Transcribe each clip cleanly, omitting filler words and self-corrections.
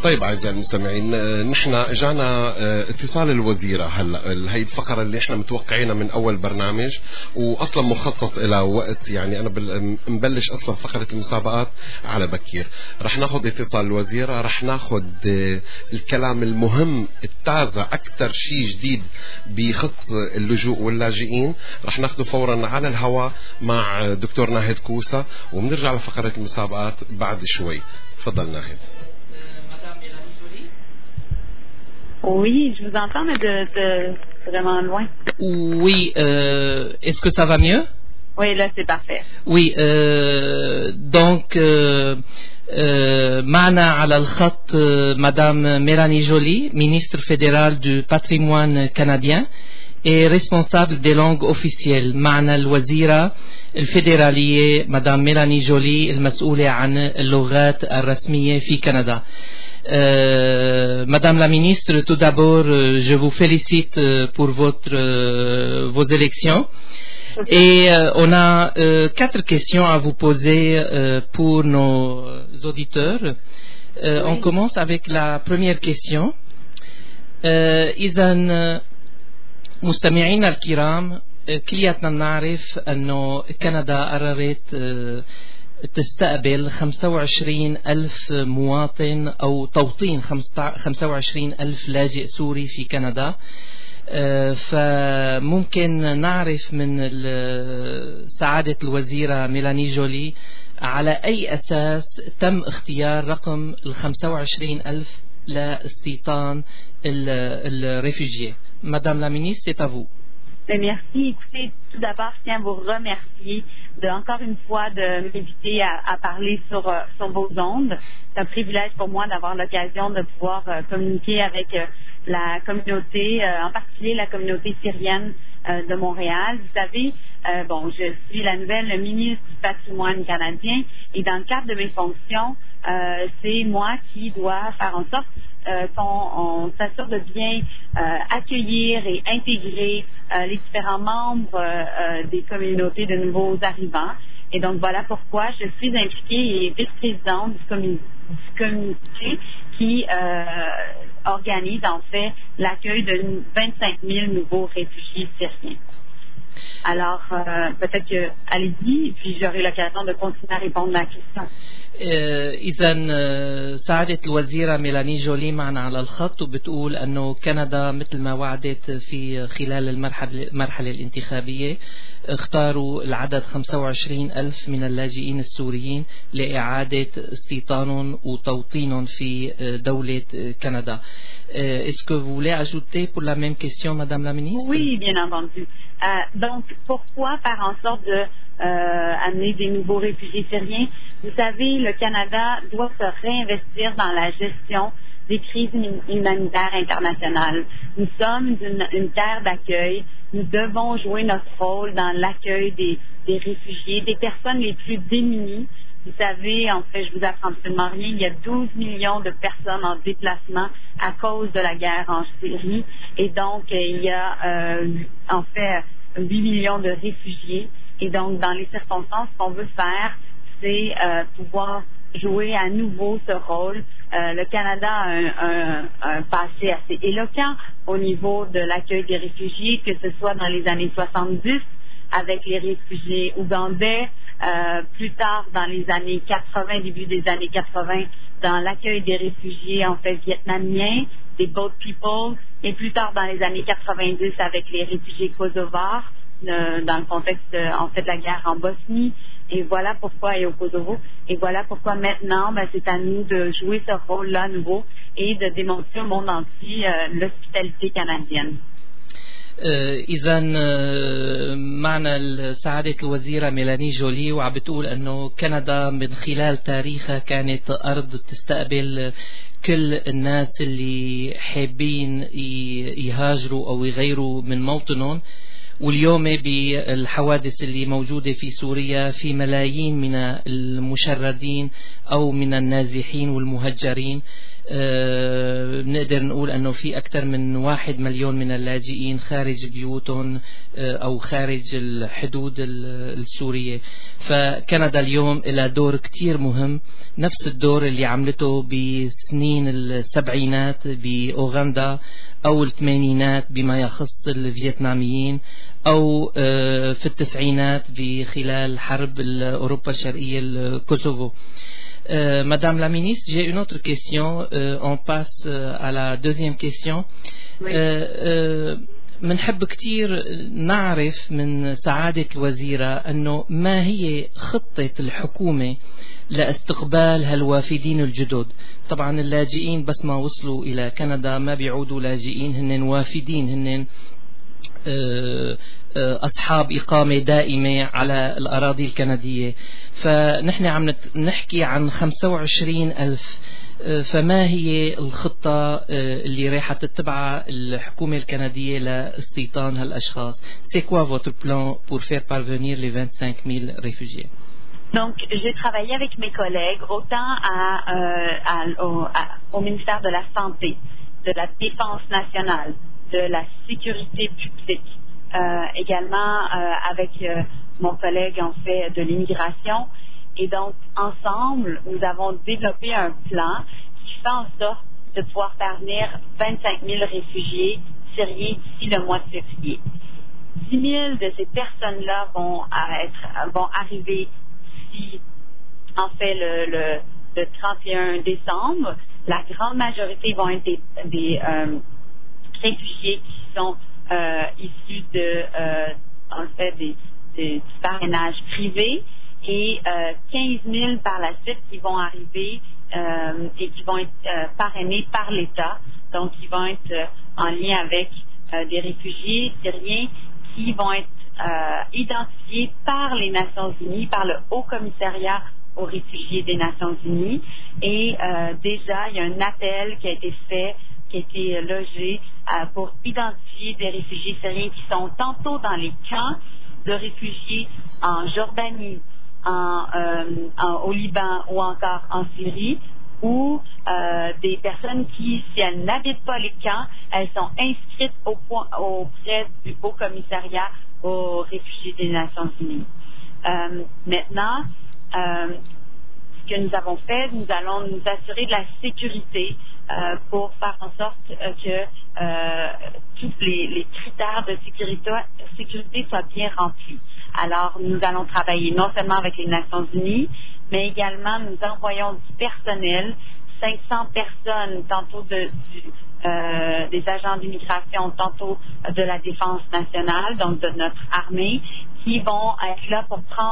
طيب أعزائي المستمعين، نحن اجانا اتصال الوزيرة هلا. هي الفقرة اللي احنا متوقعينها من أول برنامج، وأصلا مخصص إلى وقت، يعني أنا مبلش أصلا فقرة المسابقات على بكير. رح ناخذ اتصال الوزيرة، رح ناخذ الكلام المهم التازة، أكثر شيء جديد بخص اللجوء واللاجئين، رح ناخذه فورا على الهواء مع دكتور ناهد كوسة، وبنرجع لفقرة المسابقات بعد شوي. تفضل ناهد. Oui, je vous entends, mais de vraiment loin. Oui, est-ce que ça va mieux? Oui, là, c'est parfait. Oui, donc, معنا على الخط Madame Mélanie Joly, ministre fédérale du patrimoine canadien et responsable des langues officielles. معنا الوزيرة الفيدرالية Madame Mélanie Joly المسؤولة عن اللغات الرسمية في كندا. Madame la ministre, tout d'abord, je vous félicite pour vos élections. Et on a 4 questions à vous poser pour nos auditeurs. On commence avec la première question. إذا مستمعينا الكرام، كلياتنا نعرف أنه كندا قررت تستقبل 25,000 مواطن أو توطين 25,000 لاجئ سوري في كندا. فممكن نعرف من سعادة الوزيرة ميلاني جولي على أي أساس تم اختيار رقم 25,000 لاستيطان الريفوجيés. Madame la ministre, c'est à vous. Merci. Écoutez, tout d'abord, je tiens à vous remercier encore une fois de m'inviter à parler sur vos ondes. C'est un privilège pour moi d'avoir l'occasion de pouvoir communiquer avec la communauté, en particulier la communauté syrienne de Montréal. Vous savez, je suis la nouvelle ministre du patrimoine canadien et dans le cadre de mes fonctions, c'est moi qui dois faire en sorte qu'on s'assure de bien accueillir et intégrer les différents membres des communautés de nouveaux arrivants. Et donc voilà pourquoi je suis impliquée et vice-présidente du comité qui organise en fait l'accueil de 25 000 nouveaux réfugiés syriens. Alors, peut-être que, allez-y, et puis j'aurai l'occasion de continuer à répondre à la question. إذا سعادة الوزيرة ميلاني جولي معنا على الخط، وبتقول أنه كندا مثل ما وعدت في خلال المرحلة الانتخابية اختاروا العدد 25,000 من اللاجئين السوريين لإعادة استيطانهم وتوطينهم في دولة كندا. Est-ce que vous voulez ajouter pour la même question, Madame la Ministre? Oui, bien entendu. Donc, pourquoi faire en sorte de amener des nouveaux réfugiés syriens? Vous savez, le Canada doit se réinvestir dans la gestion des crises humanitaires internationales. Nous sommes une terre d'accueil. Nous devons jouer notre rôle dans l'accueil des réfugiés, des personnes les plus démunies. Vous savez, en fait, je vous apprends absolument rien, il y a 12 millions de personnes en déplacement à cause de la guerre en Syrie. Et donc, il y a en fait 8 millions de réfugiés. Et donc, dans les circonstances, ce qu'on veut faire, c'est pouvoir jouer à nouveau ce rôle. Le Canada a un passé assez éloquent au niveau de l'accueil des réfugiés, que ce soit dans les années 70 avec les réfugiés ougandais, plus tard dans les années 80, début des années 80, dans l'accueil des réfugiés en fait vietnamiens, des boat people, et plus tard dans les années 90 avec les réfugiés kosovars, dans le contexte en fait de la guerre en Bosnie. Et voilà pourquoi, et au Kosovo, et voilà pourquoi maintenant, c'est à nous de jouer ce rôle-là à nouveau et de démontrer au monde entier l'hospitalité canadienne. إذا معنا سعادة الوزيرة ميلاني جولي، وعم بتقول أنه كندا من خلال تاريخها كانت أرض تستقبل كل الناس اللي حابين يهاجروا أو يغيروا من موطنهم. واليوم بالحوادث اللي موجودة في سوريا في ملايين من المشردين أو من النازحين والمهجرين بنقدر نقول أنه في أكثر من 1 مليون من اللاجئين خارج بيوتهم أو خارج الحدود السورية. فكندا اليوم لها دور كتير مهم، نفس الدور اللي عملته بسنين السبعينات بأوغندا أو الثمانينات بما يخص الفيتناميين، أو في التسعينات بخلال حرب أوروبا الشرقية الكوسوفو. Madame la ministre, j'ai une autre question. On passe à la deuxième question. منحب كتير نعرف من سعادة الوزيرة أنه ما هي خطة الحكومة لاستقبال هالوافدين الجدد. طبعا اللاجئين بس ما وصلوا إلى كندا ما بيعودوا لاجئين، هن وافدين، هن أصحاب إقامة دائمة على الأراضي الكندية. فنحن عم نحكي عن 25,000. فما هي الخطة اللي راح تتبعها الحكومة الكندية لاستيطان هالأشخاص؟ C'est quoi votre plan pour faire parvenir les 25,000 réfugiés? Donc, j'ai travaillé avec mes collègues autant au ministère de la Santé, de la Défense nationale, de la sécurité publique, également avec mon collègue en fait de l'immigration. Et donc, ensemble, nous avons développé un plan qui fait en sorte de pouvoir faire venir 25,000 réfugiés syriens d'ici le mois de février. 10,000 de ces personnes-là vont arriver d'ici, en fait, le 31 décembre. La grande majorité vont être des réfugiés qui sont issus de, en fait, du parrainage privé, et 15,000 par la suite qui vont arriver et qui vont être parrainés par l'État. Donc, ils vont être en lien avec des réfugiés syriens qui vont être identifiés par les Nations Unies, par le Haut Commissariat aux réfugiés des Nations Unies. Et déjà, il y a un appel qui a été fait, qui a été logé pour identifier des réfugiés syriens qui sont tantôt dans les camps de réfugiés en Jordanie, au Liban ou encore en Syrie, ou des personnes qui, si elles n'habitent pas les camps, elles sont inscrites auprès du Haut Commissariat aux réfugiés des Nations Unies. Maintenant, ce que nous avons fait, nous allons nous assurer de la sécurité pour faire en sorte que tous les critères de sécurité soient bien remplis. Alors, nous allons travailler non seulement avec les Nations Unies, mais également nous envoyons du personnel, 500 personnes, tantôt des agents d'immigration, tantôt de la Défense nationale, donc de notre armée, qui vont être là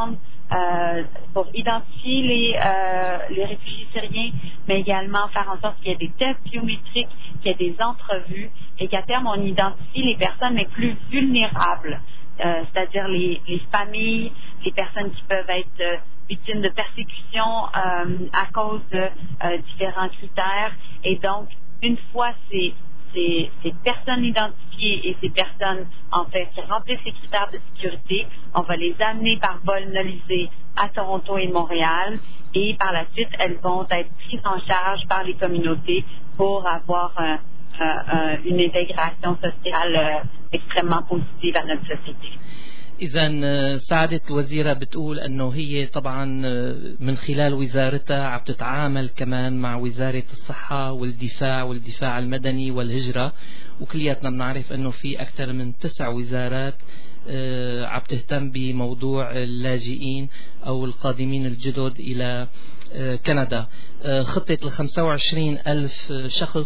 pour identifier les réfugiés syriens, mais également faire en sorte qu'il y ait des tests biométriques, qu'il y ait des entrevues, et qu'à terme, on identifie les personnes les plus vulnérables, c'est-à-dire les familles, les personnes qui peuvent être victimes de persécution à cause de différents critères. Et donc, une fois ces personnes identifiées et ces personnes, en fait, qui remplissent ces critères de sécurité, on va les amener par vol nolisé à Toronto et Montréal, et par la suite, elles vont être prises en charge par les communautés pour avoir une intégration sociale extrêmement positive à notre société. إذا سعادة الوزيرة بتقول أنه هي طبعا من خلال وزارتها عم تتعامل كمان مع وزارة الصحة والدفاع المدني والهجرة، وكلياتنا بنعرف أنه في أكثر من 9 وزارات عم تهتم بموضوع اللاجئين أو القادمين الجدد إلى كندا. خطة 25,000 شخص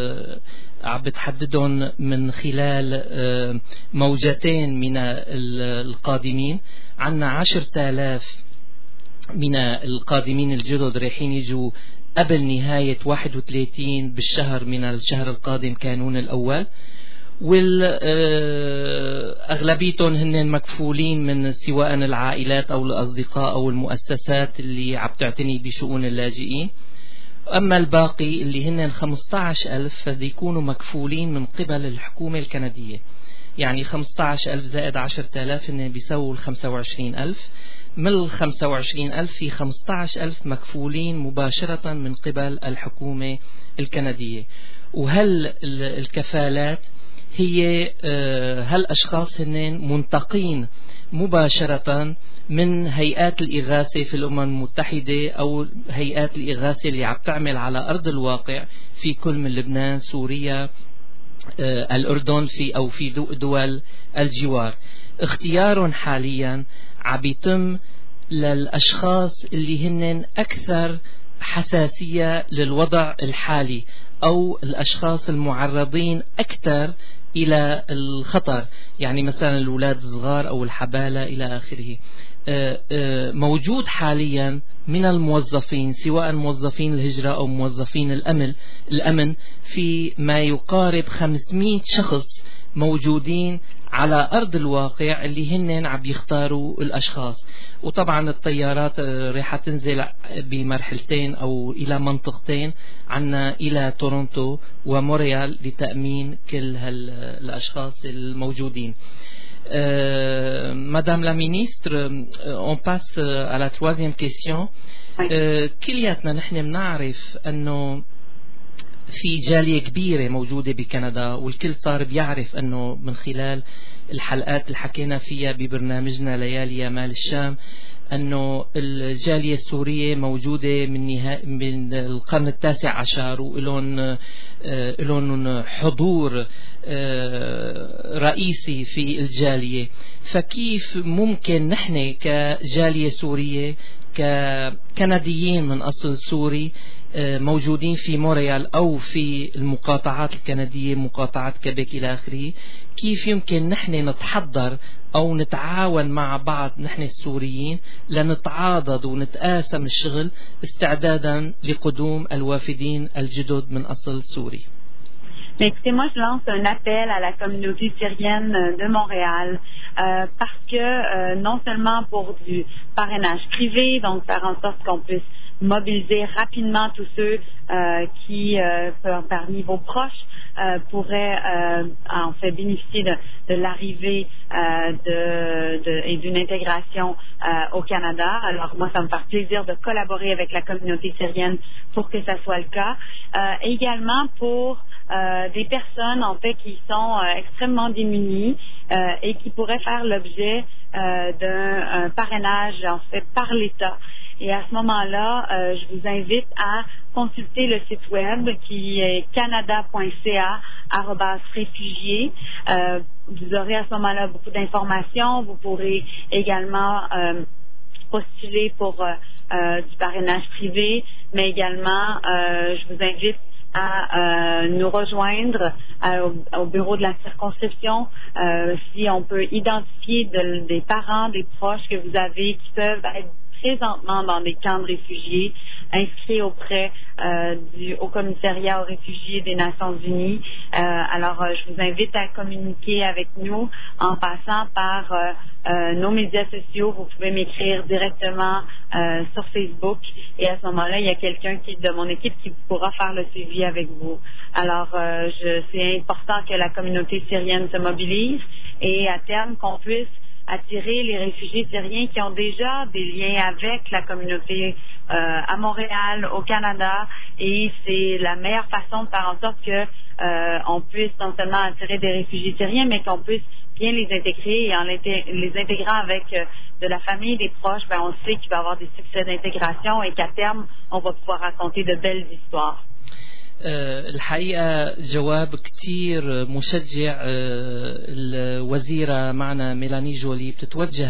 عم بتحددهم من خلال موجتين من القادمين. عنا 10,000 من القادمين الجدد رايحين يجوا قبل نهاية 31 بالشهر من الشهر القادم كانون الأول، والأغلبيتهم هن مكفولين من سواء العائلات أو الأصدقاء أو المؤسسات اللي عم تعتني بشؤون اللاجئين. أما الباقي اللي هن 15,000 فديكونوا مكفولين من قبل الحكومة الكندية. يعني 15,000 زائد 10,000 هن بيسووا 25,000. من 25,000 في 15,000 مكفولين مباشرة من قبل الحكومة الكندية. وهل الكفالات هي هالأشخاص هن منتقين مباشرة من هيئات الإغاثة في الأمم المتحدة أو هيئات الإغاثة اللي عم تعمل على أرض الواقع في كل من لبنان، سوريا، الأردن أو في دول الجوار. اختيار حاليا عم يتم للأشخاص اللي هن أكثر حساسية للوضع الحالي أو الأشخاص المعرضين أكثر إلى الخطر، يعني مثلا الأولاد الصغار أو الحبالة إلى آخره. موجود حاليا من الموظفين سواء موظفين الهجرة أو موظفين الأمن في ما يقارب 500 شخص موجودين على أرض الواقع اللي هن عم يختاروا الأشخاص. وطبعا الطيارات رح تنزل بمرحلتين أو إلى منطقتين عنا إلى تورونتو ومونريال لتأمين كل الأشخاص الموجودين. Madame la ministre, on passe à la troisième question. كلياتنا نحن بنعرف أنه في جالية كبيرة موجودة بكندا، والكل صار بيعرف أنه من خلال الحلقات اللي حكينا فيها ببرنامجنا ليالي يا مال الشام أنه الجالية السورية موجودة من القرن 19 وإلون حضور رئيسي في الجالية. فكيف ممكن نحن كجالية سورية ككنديين من أصل سوري موجودين في مونريال أو في المقاطعات الكندية، مقاطعات كيبيك إلى آخره، كيف يمكن نحن نتحضر أو نتعاون مع بعض نحن السوريين لنتعاضد ونتقاسم الشغل استعدادا لقدوم الوافدين الجدد من أصل سوري؟ Mais écoutez, moi je lance un appel à la communauté syrienne de Montréal parce que non seulement pour du parrainage privé, donc faire en sorte qu'on puisse mobiliser rapidement tous ceux qui, parmi vos proches, pourraient en fait bénéficier de l'arrivée et d'une intégration au Canada. Alors moi, ça me fait plaisir de collaborer avec la communauté syrienne pour que ça soit le cas. Également pour des personnes en fait qui sont extrêmement démunies et qui pourraient faire l'objet d'un parrainage en fait par l'État. Et à ce moment-là, je vous invite à consulter le site web qui est canada.ca/réfugiés. Vous aurez à ce moment-là beaucoup d'informations. Vous pourrez également postuler pour du parrainage privé, mais également, je vous invite à nous rejoindre au bureau de la circonscription si on peut identifier des parents, des proches que vous avez qui peuvent être présentement dans des camps de réfugiés inscrits auprès du Haut Commissariat aux réfugiés des Nations Unies. Alors, je vous invite à communiquer avec nous en passant par nos médias sociaux. Vous pouvez m'écrire directement sur Facebook et à ce moment-là, il y a quelqu'un de mon équipe qui pourra faire le suivi avec vous. Alors, c'est important que la communauté syrienne se mobilise et à terme qu'on puisse attirer les réfugiés syriens qui ont déjà des liens avec la communauté à Montréal, au Canada, et c'est la meilleure façon de faire en sorte que on puisse non seulement attirer des réfugiés syriens, mais qu'on puisse bien les intégrer, et en les intégrant avec de la famille, des proches, on sait qu'il va y avoir des succès d'intégration et qu'à terme, on va pouvoir raconter de belles histoires. الحقيقة جواب كتير مشجع. الوزيرة معنا ميلاني جولي بتتوجه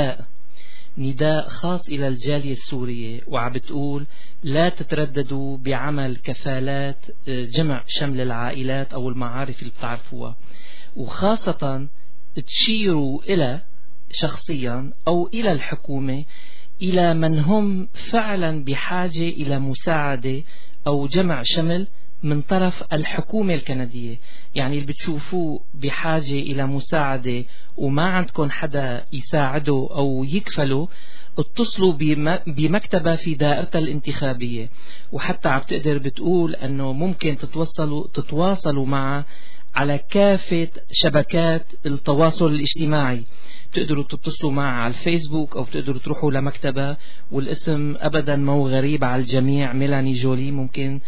نداء خاص إلى الجالية السورية، وعم بتقول لا تترددوا بعمل كفالات جمع شمل العائلات أو المعارف اللي بتعرفوها، وخاصة تشيروا إلى شخصيا أو إلى الحكومة إلى من هم فعلا بحاجة إلى مساعدة أو جمع شمل من طرف الحكومة الكندية. يعني اللي بتشوفوه بحاجة إلى مساعدة وما عندكم حدا يساعده أو يكفله، اتصلوا بمكتبة في دائرتها الانتخابية. وحتى عم تقدر بتقول أنه ممكن تتواصلوا معه على كافة شبكات التواصل الاجتماعي. بتقدروا تتصلوا معها على الفيسبوك أو بتقدروا تروحوا لمكتبها، والاسم أبدا ما هو غريب على الجميع، ميلاني جولي. ممكن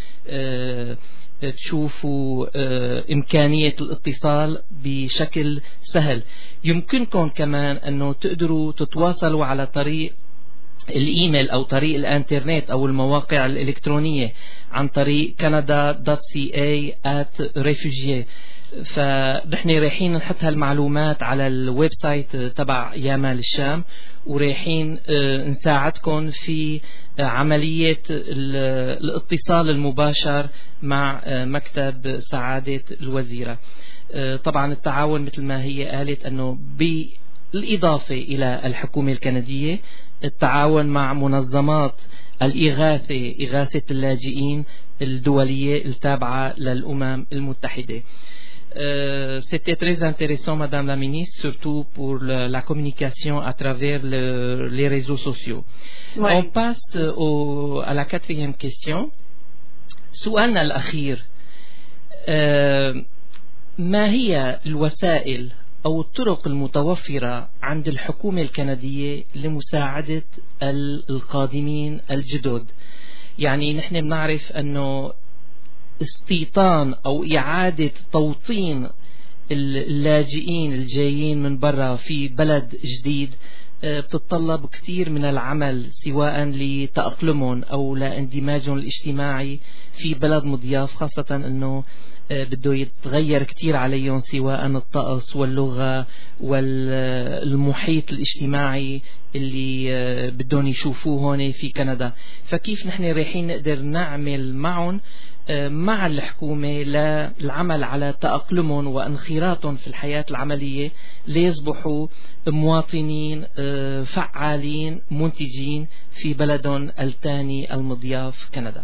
تشوفوا إمكانية الاتصال بشكل سهل. يمكنكم كمان أنه تقدروا تتواصلوا على طريق الإيميل أو طريق الإنترنت أو المواقع الإلكترونية عن طريق canada.ca@refugee. فنحن رايحين نحط هالمعلومات على الويب سايت تبع يامال الشام، ورايحين نساعدكم في عملية الاتصال المباشر مع مكتب سعادة الوزيرة. طبعا التعاون مثل ما هي قالت أنه بالإضافة إلى الحكومة الكندية التعاون مع منظمات الإغاثة، إغاثة اللاجئين الدولية التابعة للأمم المتحدة. C'était très intéressant, Madame la Ministre, surtout pour la communication à travers les réseaux sociaux. Ouais. On passe à la quatrième question. سؤالنا الأخير، ما هي الوسائل أو الطرق المتوفرة عند الحكومة الكندية لمساعدة القادمين الجدد؟ يعني نحن بنعرف أنه استيطان أو إعادة توطين اللاجئين الجايين من برا في بلد جديد بتتطلب كثير من العمل، سواء لتأقلمهم أو لاندماجهم الاجتماعي في بلد مضياف، خاصة أنه بده يتغير كثير عليهم سواء الطقس واللغة والمحيط الاجتماعي اللي بدهم يشوفوه هون في كندا. فكيف نحن رايحين نقدر نعمل معهم مع الحكومة للعمل على تأقلمهم وانخراطهم في الحياة العملية ليصبحوا مواطنين فعالين منتجين في بلدهم الثاني المضياف كندا؟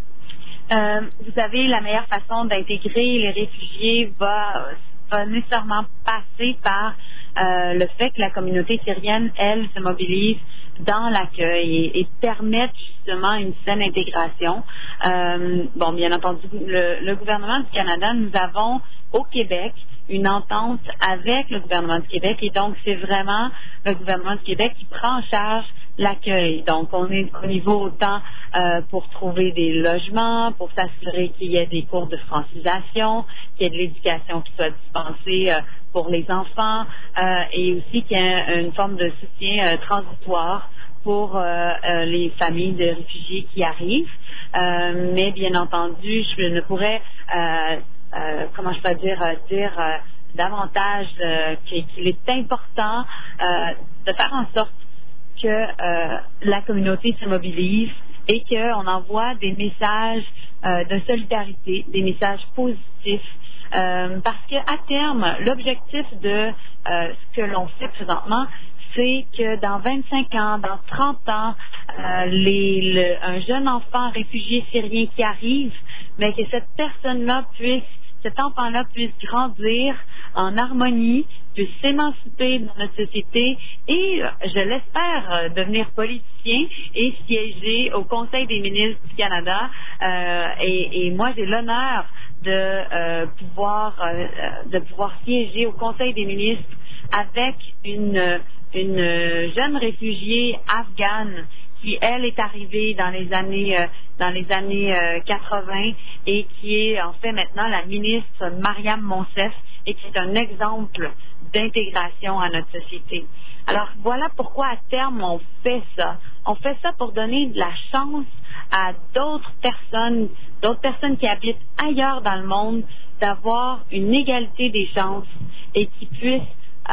Vous savez, la meilleure façon d'intégrer les réfugiés va nécessairement passer par le fait que la communauté syrienne, elle, se mobilise dans l'accueil et permettre justement une saine intégration. Bon, bien entendu, le gouvernement du Canada, nous avons au Québec une entente avec le gouvernement du Québec, et donc c'est vraiment le gouvernement du Québec qui prend en charge l'accueil. Donc on est au niveau autant pour trouver des logements, pour s'assurer qu'il y ait des cours de francisation, qu'il y ait de l'éducation qui soit dispensée pour les enfants, et aussi qu'il y ait une forme de soutien transitoire pour les familles de réfugiés qui arrivent. Mais bien entendu, je ne pourrais comment je peux dire davantage qu'il est important de faire en sorte que la communauté se mobilise et qu'on envoie des messages de solidarité, des messages positifs, parce qu'à terme, l'objectif de ce que l'on fait présentement, c'est que dans 25 ans, dans 30 ans, un jeune enfant réfugié syrien qui arrive, mais que cet enfant-là puisse grandir en harmonie, puisse s'émanciper dans notre société et, je l'espère, devenir politicien et siéger au Conseil des ministres du Canada. Et moi, j'ai l'honneur de pouvoir siéger au Conseil des ministres avec une jeune réfugiée afghane qui, elle, est arrivée dans les années 80 et qui est en fait maintenant la ministre Mariam Monsef, et qui est un exemple d'intégration à notre société. Alors voilà pourquoi à terme on fait ça. On fait ça pour donner de la chance à d'autres personnes qui habitent ailleurs dans le monde, d'avoir une égalité des chances et qui puissent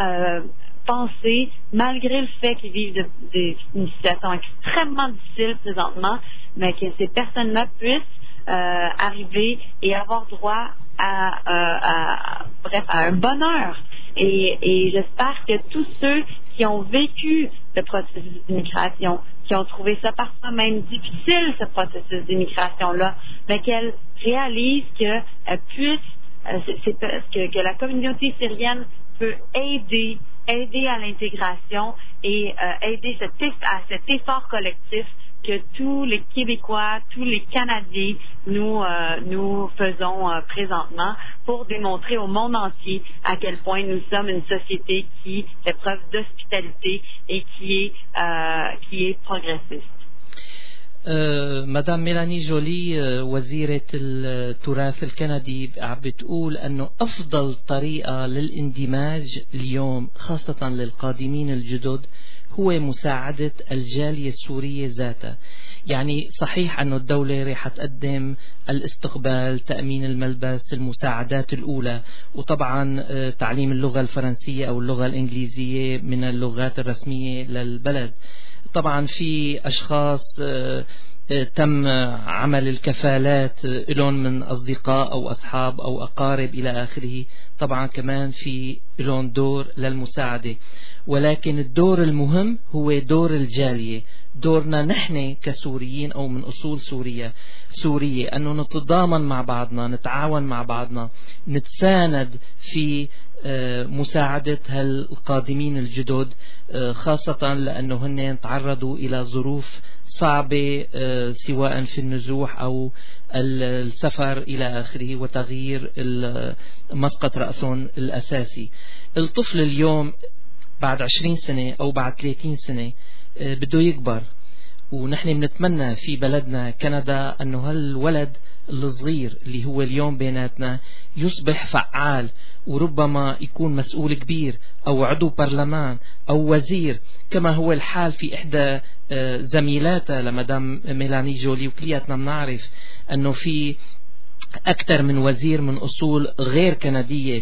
penser, malgré le fait qu'ils vivent une situation extrêmement difficile présentement, mais que ces personnes-là puissent arriver et avoir droit à un bonheur. Et j'espère que tous ceux qui ont vécu le processus d'immigration, qui ont trouvé ça parfois même difficile, ce processus d'immigration-là, mais qu'elles réalisent qu'elles puissent, que la communauté syrienne peut aider à l'intégration et aider à cet effort collectif que tous les Québécois, tous les Canadiens nous faisons présentement pour démontrer au monde entier à quel point nous sommes une société qui fait preuve d'hospitalité et qui est progressiste. مدام ميلاني جولي وزيرة التراث الكندي بتقول أنه أفضل طريقة للاندماج اليوم خاصة للقادمين الجدد هو مساعدة الجالية السورية ذاتها. يعني صحيح أن الدولة رح تقدم الاستقبال، تأمين الملبس، المساعدات الأولى، وطبعا تعليم اللغة الفرنسية أو اللغة الإنجليزية من اللغات الرسمية للبلد. طبعا في أشخاص تم عمل الكفالات لهم من أصدقاء أو أصحاب أو أقارب إلى آخره، طبعا كمان في لهم دور للمساعدة، ولكن الدور المهم هو دور الجالية، دورنا نحن كسوريين أو من أصول سورية أنه نتضامن مع بعضنا، نتعاون مع بعضنا، نتساند في مساعدة القادمين الجدد، خاصة لأنه هن تعرضوا إلى ظروف صعبة سواء في النزوح أو السفر إلى آخره وتغيير مسقط رأسهم الأساسي. الطفل اليوم بعد 20 سنة أو بعد 30 سنة بده يكبر، ونحن بنتمنى في بلدنا كندا أنه هالولد الصغير اللي هو اليوم بيناتنا يصبح فعال، وربما يكون مسؤول كبير أو عضو برلمان أو وزير، كما هو الحال في إحدى زميلاتها لمدام ميلاني جولي. وكلياتنا بنعرف أنه في أكثر من وزير من أصول غير كندية،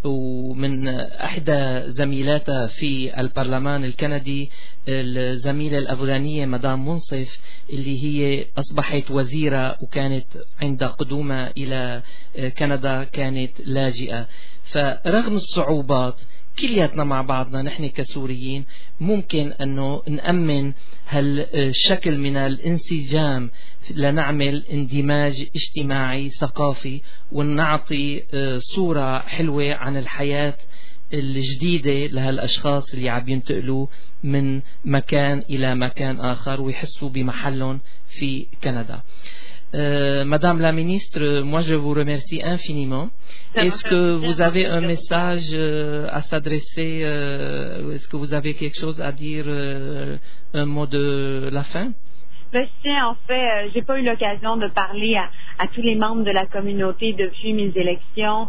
ومن إحدى زميلاتها في البرلمان الكندي الزميلة الأفغانية مدام منصف اللي هي أصبحت وزيرة وكانت عند قدومها إلى كندا كانت لاجئة. فرغم الصعوبات كلياتنا مع بعضنا نحن كسوريين ممكن أنه نأمن هالشكل من الانسجام لنعمل اندماج اجتماعي ثقافي، ونعطي صورة حلوة عن الحياة الجديدة لهالأشخاص اللي عم ينتقلوا من مكان إلى مكان آخر ويحسوا بمحلهم في كندا. Madame la ministre, moi je vous remercie infiniment. Est-ce que vous avez un message à s'adresser? Est-ce que vous avez quelque chose à dire, un mot de la fin? En fait, j'ai pas eu l'occasion de parler à tous les membres de la communauté depuis mes élections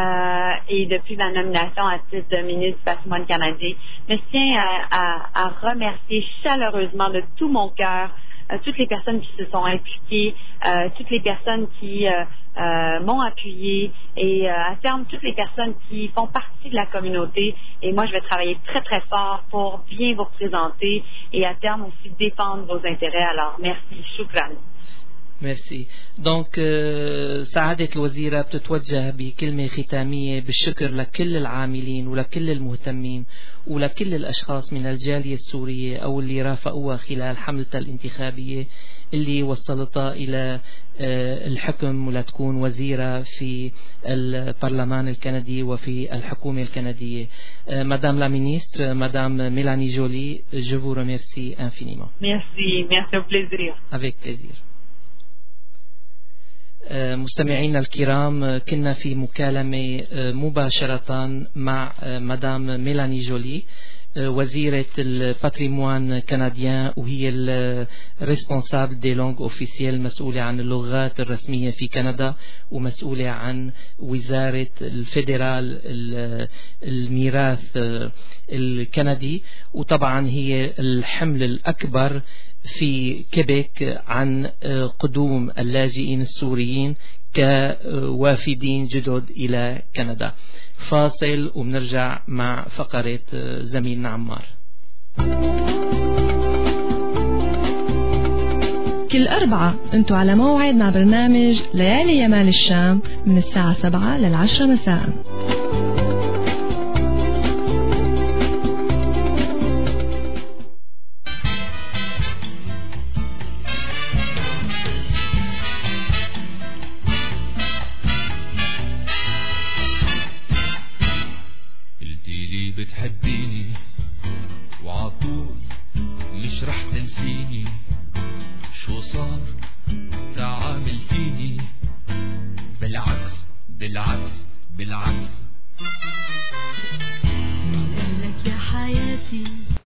et depuis ma nomination à titre de ministre du patrimoine canadien. Mais je tiens à remercier chaleureusement de tout mon cœur toutes les personnes qui se sont impliquées, toutes les personnes qui m'ont appuyé et à terme toutes les personnes qui font partie de la communauté. Et moi, je vais travailler très très fort pour bien vous représenter et à terme aussi défendre vos intérêts. Alors, merci. Shukran. ميرسي. دونك سعادة الوزيرة بتتوجه بكلمة ختامية بالشكر لكل العاملين ولكل المهتمين ولكل الأشخاص من الجالية السورية أو اللي رافقوها خلال حملتها الانتخابية اللي وصلتها إلى الحكم ولتكون وزيرة في البرلمان الكندي وفي الحكومة الكندية. Madame la ministre, Madame Mélanie Joly, je vous remercie infiniment. Merci, merci, au plaisir. Avec plaisir. مستمعينا الكرام، كنا في مكالمة مباشرة مع مدام ميلاني جولي وزيرة الباتريموان كنديان، وهي الريسبونسابل دي لونغ اوفيسيال، مسؤولة عن اللغات الرسمية في كندا ومسؤولة عن وزارة الفيدرال الميراث الكندي، وطبعا هي الحمل الأكبر في كيبيك عن قدوم اللاجئين السوريين كوافدين جدد إلى كندا. فاصل وبنرجع مع فقرة زميلنا عمار. كل أربعة أنتوا على موعد مع برنامج ليالي يمال الشام من الساعة 7 لل10 مساء. بتحبيني وعطول مش رح تنسيني، بالعكس بالعكس. مين قالك يا حياتي